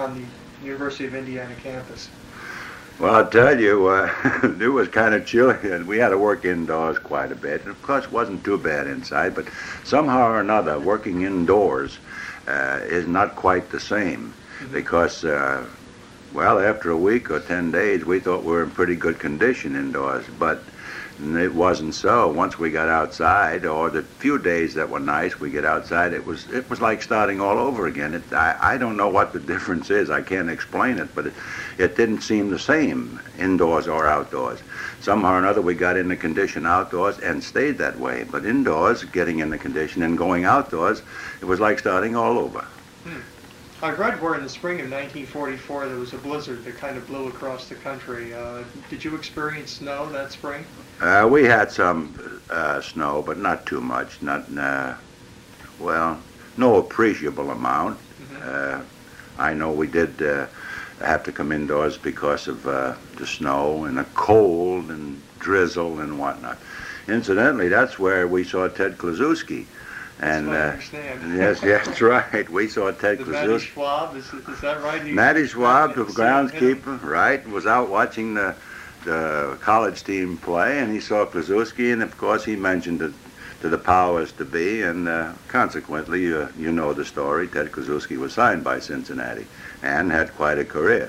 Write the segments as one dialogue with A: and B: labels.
A: on the University of Indiana campus?
B: Well, I'll tell you, it was kind of chilly, and we had to work indoors quite a bit. And of course, it wasn't too bad inside, but somehow or another, working indoors is not quite the same because, well, after a week or 10 days, we thought we were in pretty good condition indoors, but it wasn't so. Once we got outside, or the few days that were nice, we get outside, it was like starting all over again. I don't know what the difference is. I can't explain it, but it didn't seem the same indoors or outdoors. Somehow or another, we got in the condition outdoors and stayed that way. But indoors, getting in the condition and going outdoors, it was like starting all over.
A: I read where in the spring of 1944 there was a blizzard that kind of blew across the country. Did you experience snow that spring?
B: We had some snow, but not too much. Well, no appreciable amount. I know we did have to come indoors because of the snow and the cold and drizzle and whatnot. Incidentally, that's where we saw Ted Kluszewski. And yes, that's right. We saw Ted Kluszewski.
A: Matty Schwab, is that right?
B: Matty Schwab, the groundskeeper, right, was out watching the college team play, and he saw Kluszewski, and of course he mentioned it to the powers to be, and consequently, you know the story. Ted Kluszewski was signed by Cincinnati and had quite a career.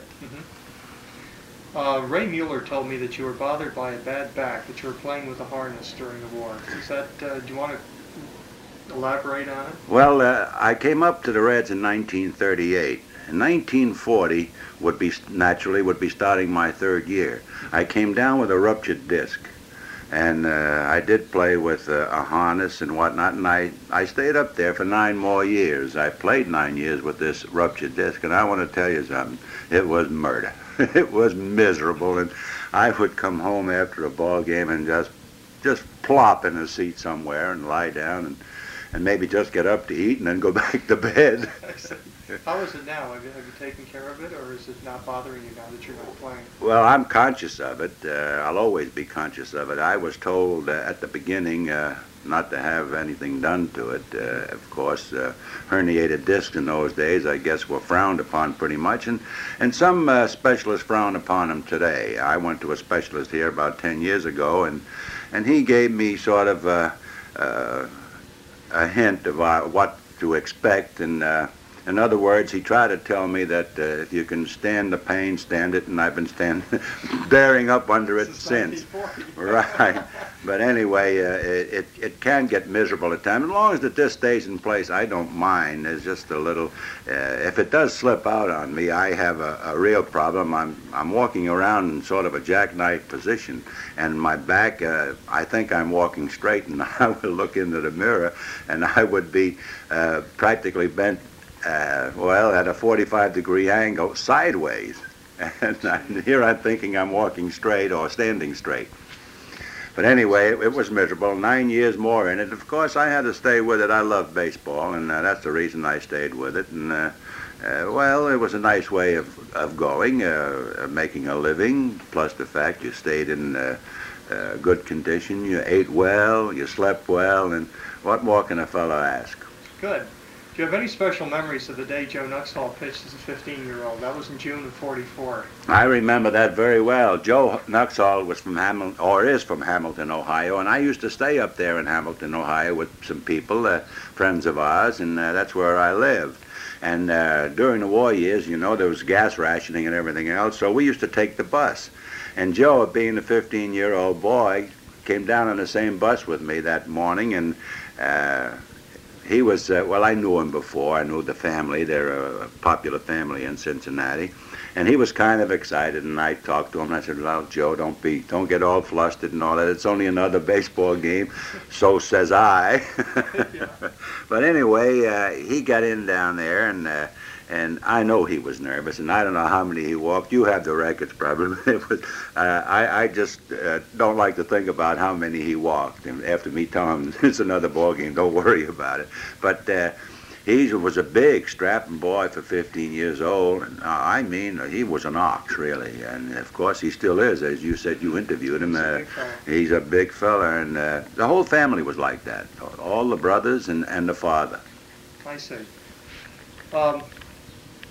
A: Ray Mueller told me that you were bothered by a bad back, that you were playing with a harness during the war. Is that? Do you want to elaborate on it?
B: Well, I came up to the Reds in 1938. In 1940 would be starting my third year. I came down with a ruptured disc, and I did play with a harness and whatnot, and I stayed up there for 9 more years. I played 9 years with this ruptured disc, and I want to tell you something. It was murder. It was miserable, and I would come home after a ball game and just plop in a seat somewhere and lie down and maybe just get up to eat and then go back to bed.
A: How is it now? Have you taken care of it, or is it not bothering you now that you're not playing?
B: Well, I'm conscious of it. I'll always be conscious of it. I was told at the beginning not to have anything done to it. Of course, herniated discs in those days, I guess, were frowned upon pretty much, and some specialists frown upon them today. I went to a specialist here about 10 years ago, and he gave me sort of a hint of what to expect, and in other words, he tried to tell me that if you can stand the pain, stand it, and I've been bearing up under it since. Right. But anyway, it can get miserable at times. As long as the disc stays in place, I don't mind. There's just a little. If it does slip out on me, I have a real problem. I'm walking around in sort of a jackknife position, and my back. I think I'm walking straight, and I will look into the mirror, and I would be practically bent. Well, at a 45-degree angle sideways. And here I'm thinking I'm walking straight or standing straight. But anyway, it was miserable. 9 years more in it. Of course, I had to stay with it. I love baseball, and that's the reason I stayed with it. And, well, it was a nice way of going, making a living, plus the fact you stayed in good condition. You ate well, you slept well, and what more can a fellow ask?
A: Good. Do you have any special memories of the day Joe Nuxhall pitched as a 15-year-old? That was in June of '44.
B: I remember that very well. Joe Nuxhall was from Hamilton, or is from Hamilton, Ohio, and I used to stay up there in Hamilton, Ohio with some people, friends of ours, and that's where I lived. And during the war years, you know, there was gas rationing and everything else, so we used to take the bus. And Joe, being a 15-year-old boy, came down on the same bus with me that morning, and he was, well, I knew him before. I knew the family. They're a popular family in Cincinnati. And he was kind of excited, and I talked to him, and I said, well, Joe, don't get all flustered and all that. It's only another baseball game. So says I. But anyway, he got in down there, and I know he was nervous, and I don't know how many he walked. You have the records, probably. It was, I just don't like to think about how many he walked. And after me telling him it's another ball game, don't worry about it. But he was a big, strapping boy for 15 years old. And, I mean, he was an ox, really. And, of course, he still is. As you said, you interviewed him. He's a big fella. And the whole family was like that, all the brothers and the father.
A: I see.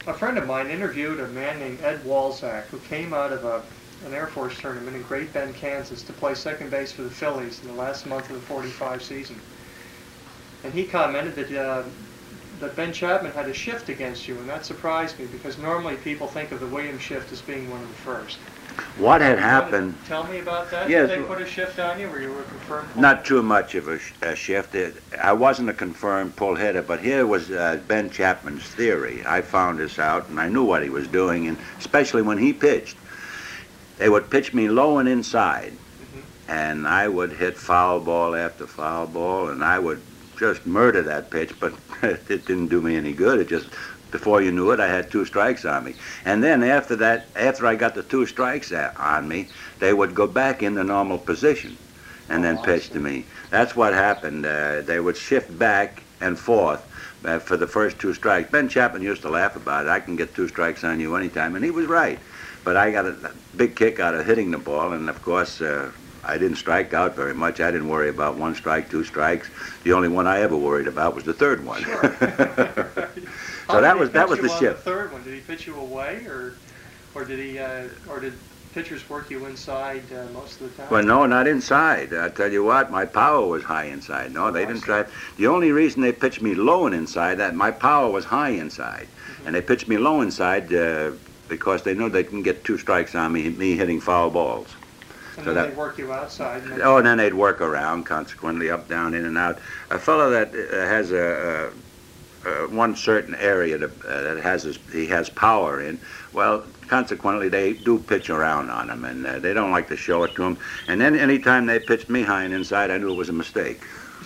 A: A friend of mine interviewed a man named Ed Walzak, who came out of an Air Force tournament in Great Bend, Kansas, to play second base for the Phillies in the last month of the '45 season. And he commented that Ben Chapman had a shift against you, and that surprised me because normally people think of the Williams shift as being one of the first.
B: What had happened?
A: Tell me about that.
B: Yes.
A: Did they put a shift on you, or you were confirmed?
B: Not too much of a shift. I wasn't a confirmed pull hitter, but here was Ben Chapman's theory. I found this out, and I knew what he was doing, and especially when he pitched. They would pitch me low and inside, and I would hit foul ball after foul ball, and I would just murder that pitch, but it didn't do me any good. It just, before you knew it, I had 2 strikes on me. And then after that, after I got the 2 strikes on me, they would go back in the normal position and then pitch to me. That's what happened. They would shift back and forth for the first 2 strikes. Ben Chapman used to laugh about it. I can get 2 strikes on you anytime, and he was right. But I got a big kick out of hitting the ball, and of course, I didn't strike out very much. I didn't worry about 1 strike, 2 strikes. The only one I ever worried about was the 3rd one.
A: Sure.
B: So that was the shift.
A: The 3rd one, did he pitch you away, or did pitchers work you inside most of the time?
B: Well, no, not inside. I tell you what, my power was high inside. No, they didn't try. The only reason they pitched me low and inside, that my power was high inside, and they pitched me low inside because they knew they can get 2 strikes on me hitting foul balls.
A: And then they'd work you outside.
B: And then they'd work around, consequently, up, down, in and out. A fellow that has one certain area that he has power in, well, consequently, they do pitch around on him, and they don't like to show it to him. And then anytime they pitched me high and inside, I knew it was a mistake.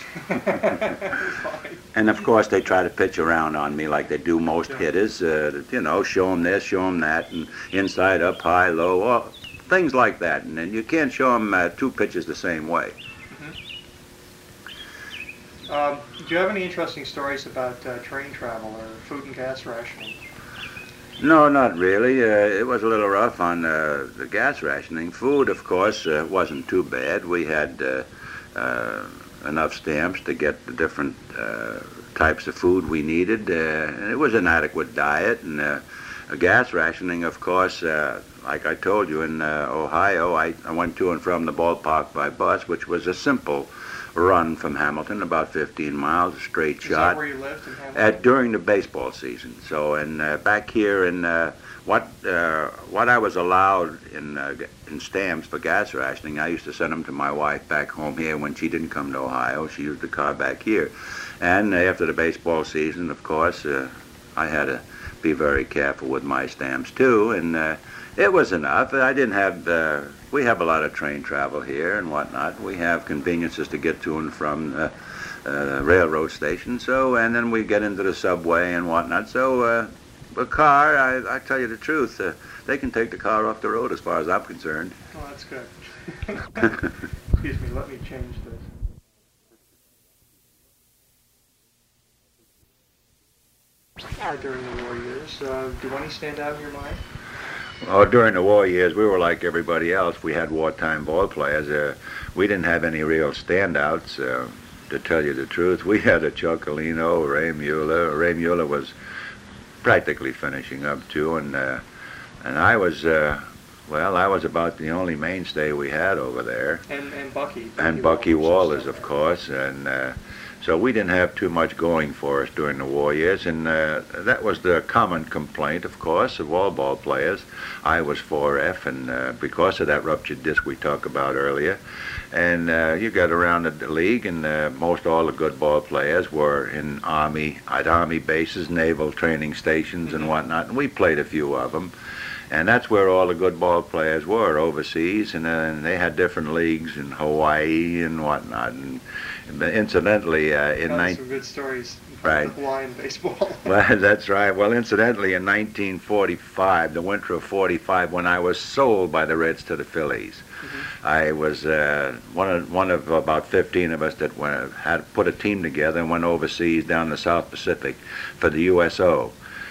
B: And of course, they try to pitch around on me like they do most hitters. Show them this, show them that, and inside, up, high, low, things like that. And then you can't show them 2 pitches the same way.
A: Do you have any interesting stories about train travel or food and gas rationing?
B: No, not really. It was a little rough on the gas rationing. Food, of course, wasn't too bad. We had enough stamps to get the different types of food we needed. And it was an adequate diet. And gas rationing, of course, like I told you, in Ohio, I went to and from the ballpark by bus, which was a simple run from Hamilton, about 15 miles, a straight shot.
A: Is that where you lived in Hamilton?
B: During the baseball season. So, and back here in what I was allowed in stamps for gas rationing, I used to send them to my wife back home here when she didn't come to Ohio. She used the car back here. And after the baseball season, of course, I had to be very careful with my stamps too, and it was enough. I didn't have, we have a lot of train travel here and whatnot. We have conveniences to get to and from the railroad station, so, and then we get into the subway and whatnot. So a car, I tell you the truth, they can take the car off the road as far as I'm concerned.
A: Oh, that's good. Excuse me, let me change this. During the war years, do any stand out in your mind?
B: Oh, during the war years, we were like everybody else. We had wartime ball players. We didn't have any real standouts, to tell you the truth. We had a Chocolino, Ray Mueller. Ray Mueller was practically finishing up too, and I was, I was about the only mainstay we had over there.
A: And Bucky.
B: And Bucky Wallace, of course, and so we didn't have too much going for us during the war years, and that was the common complaint, of course, of all ball players. I was 4F, and because of that ruptured disc we talked about earlier, and you got around the league, and most all the good ball players were in at Army bases, naval training stations, and whatnot, and we played a few of them. And that's where all the good ball players were, overseas, and they had different leagues in Hawaii and whatnot. And incidentally,
A: some good stories.
B: Right.
A: Hawaiian baseball.
B: Well, that's right. Well, incidentally, in 1945, the winter of '45, when I was sold by the Reds to the Phillies, I was one of about 15 of us that had put a team together and went overseas down the South Pacific for the USO.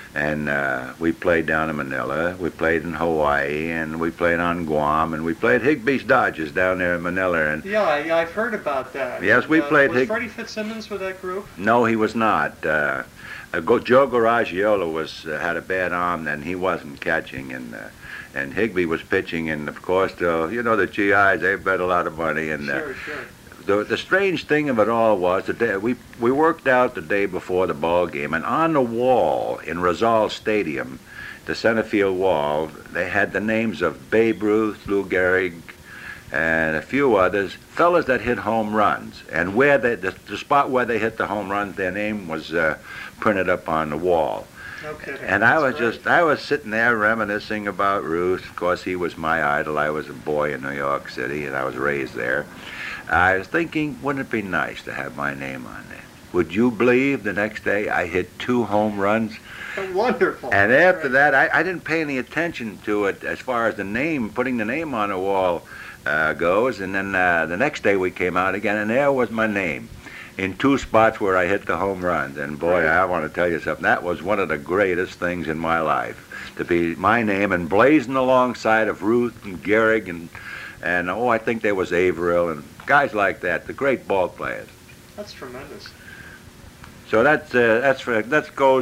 B: And we played down in Manila, we played in Hawaii, and we played on Guam, and we played Higbee's Dodgers down there in Manila. And
A: yeah, I've heard about that.
B: yes, we played.
A: Was Freddie Fitzsimmons with that group?
B: No, he was not. Joe Garagiola had a bad arm, and he wasn't catching, and Higbee was pitching, and of course, the GIs, they bet a lot of money, and
A: Sure.
B: the strange thing of it all was that we worked out the day before the ball game, and on the wall in Rizal Stadium, the center field wall, they had the names of Babe Ruth, Lou Gehrig, and a few others, fellas that hit home runs. And where the spot where they hit the home runs, their name was printed up on the wall.
A: Okay.
B: And I was sitting there reminiscing about Ruth. Of course, he was my idol. I was a boy in New York City, and I was raised there. I was thinking, wouldn't it be nice to have my name on there? Would you believe the next day I hit 2 home runs?
A: Wonderful.
B: And after that, I didn't pay any attention to it as far as the name, putting the name on the wall goes. And then the next day we came out again, and there was my name in 2 spots where I hit the home runs. And boy, I want to tell you something. That was one of the greatest things in my life, to be my name and blazing alongside of Ruth and Gehrig and I think there was Averill and guys like that, the great ball players.
A: That's tremendous.
B: So that goes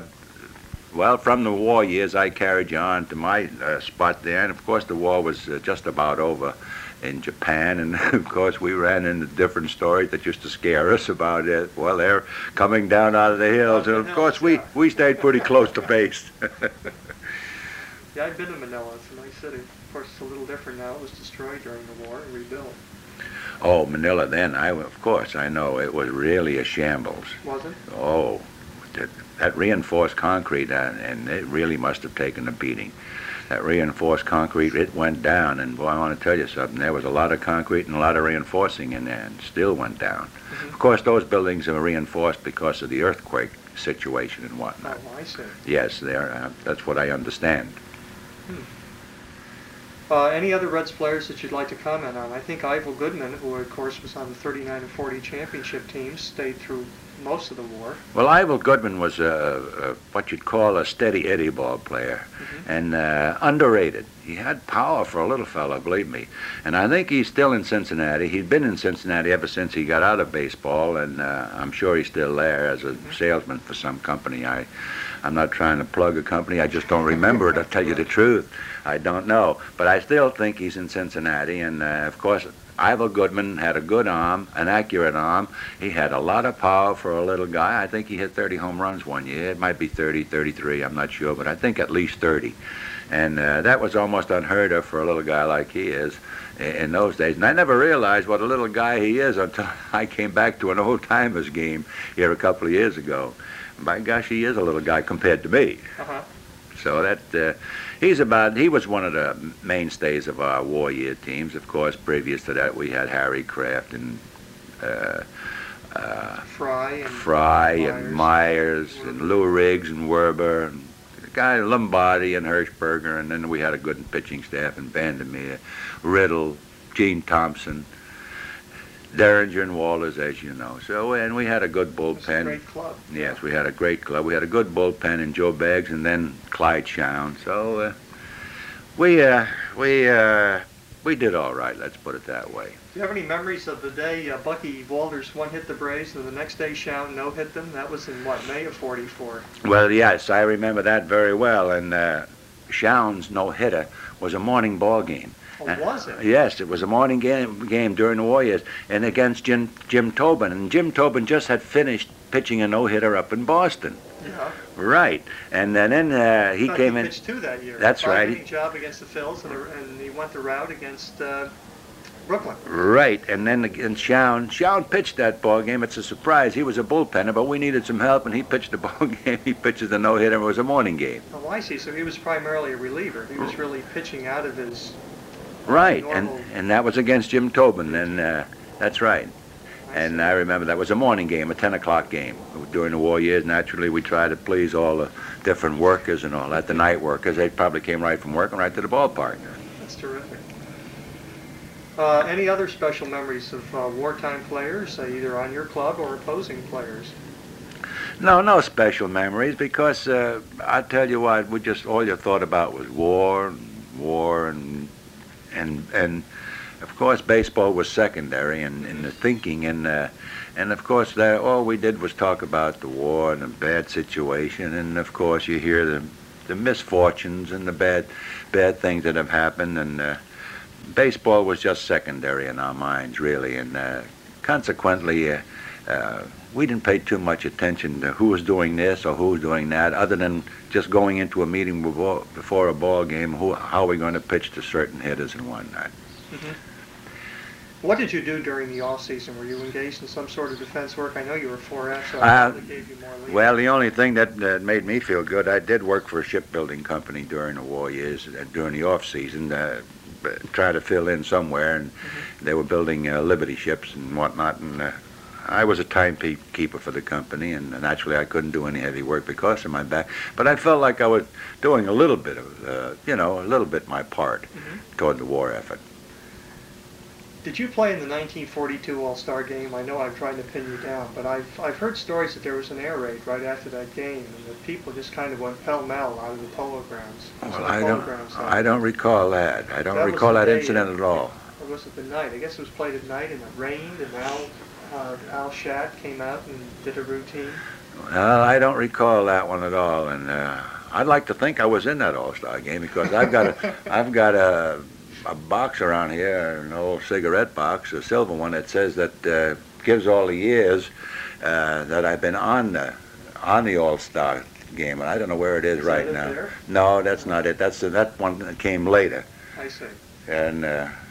B: from the war years. I carried you on to my spot there, and of course the war was just about over in Japan, and of course we ran into different stories that used to scare us about it. Well, they're coming down out of the hills, and of course we stayed pretty close to base.
A: Yeah, I've been to Manila. It's a nice city. Of course, it's a little different now. It was destroyed during the war and rebuilt.
B: Oh, Manila then, of course, I know. It was really a shambles.
A: Was it?
B: Oh, that reinforced concrete, and it really must have taken a beating. That reinforced concrete, it went down, and boy, I want to tell you something. There was a lot of concrete and a lot of reinforcing in there, and still went down.
A: Mm-hmm.
B: Of course, those buildings are reinforced because of the earthquake situation and whatnot.
A: Oh, I see.
B: Yes, that's what I understand.
A: Any other Reds players that you'd like to comment on? I think Ivel Goodman, who of course was on the 39 and 40 championship team, stayed through most of the war.
B: Well, Ivel Goodman was what you'd call a steady Eddie ball player, and underrated. He had power for a little fellow, believe me. And I think he's still in Cincinnati. He'd been in Cincinnati ever since he got out of baseball, and I'm sure he's still there as a salesman for some company. I'm not trying to plug a company. I just don't remember it. I'll tell you the truth. I don't know. But I still think he's in Cincinnati. And, of course, Ivel Goodman had a good arm, an accurate arm. He had a lot of power for a little guy. I think he hit 30 home runs one year. It might be 30, 33. I'm not sure. But I think at least 30. And that was almost unheard of for a little guy like he is in those days. And I never realized what a little guy he is until I came back to an old-timers game here a couple of years ago. By gosh, he is a little guy compared to me. So that he was one of the mainstays of our war year teams. Of course, previous to that, we had Harry Kraft and Fry and Myers and Lou Riggs and Werber and the guy Lombardi and Hirschberger, and then we had a good pitching staff in Vandermeer, Riddle, Gene Thompson, Derringer and Walters, as you know. So, and we had a good bullpen.
A: It's a great club.
B: Yes, we had a great club. We had a good bullpen in Joe Beggs and then Clyde Shown. So we did all right. Let's put it that way.
A: Do you have any memories of the day Bucky Walters one-hit the Braves and the next day Shown no-hit them? That was in May of '44.
B: Well, yes, I remember that very well. And Shown's no-hitter was a morning ball game.
A: Oh, was it?
B: Yes, it was a morning game during the war years, and against Jim Tobin. And Jim Tobin just had finished pitching a no-hitter up in Boston.
A: Yeah.
B: Right. And then he came in.
A: He pitched 2 that year.
B: That's right.
A: Five-inning job against the Phils, and he went the route against Brooklyn.
B: Right. And then against Shown pitched that ball game. It's a surprise. He was a bullpenner, but we needed some help, and he pitched the ball game. He pitches the no-hitter. It was a morning game.
A: Oh, I see. So he was primarily a reliever. He was really pitching out of his...
B: Right, and that was against Jim Tobin, and that's right. And I remember that was a morning game, a 10 o'clock game. During the war years, naturally, we tried to please all the different workers and all that, the night workers. They probably came right from work and right to the ballpark.
A: That's terrific. Any other special memories of wartime players, either on your club or opposing players?
B: No special memories because I tell you what, we just all you thought about was war, and of course baseball was secondary in the thinking, and of course there all we did was talk about the war and the bad situation, and of course you hear the misfortunes and the bad things that have happened, and baseball was just secondary in our minds really, and consequently. We didn't pay too much attention to who was doing this or who was doing that, other than just going into a meeting before a ball game, how we're going to pitch to certain hitters and whatnot.
A: Mm-hmm. What did you do during the off season? Were you engaged in some sort of defense work? I know you were 4F, so I probably gave you more leave.
B: Well, the only thing that made me feel good, I did work for a shipbuilding company during the war years, during the off season, try to fill in somewhere, and they were building Liberty ships and whatnot, and I was a timekeeper for the company, and naturally I couldn't do any heavy work because of my back. But I felt like I was doing a little bit of, a little bit my part toward the war effort.
A: Did you play in the 1942 All-Star game? I know I'm trying to pin you down, but I've heard stories that there was an air raid right after that game, and that people just kind of went pell-mell out of the polo grounds.
B: Well, I don't recall that. I don't recall that incident at all.
A: Or was it the night? I guess it was played at night, and it rained, and Al Shatt came out and did a routine.
B: Well, I don't recall that one at all, and I'd like to think I was in that All-Star game because I've got a box around here, an old cigarette box, a silver one that says that gives all the years that I've been on the All-Star game, and I don't know where it is right now.
A: There?
B: No, that's not it. That's that one that came later.
A: I see.
B: And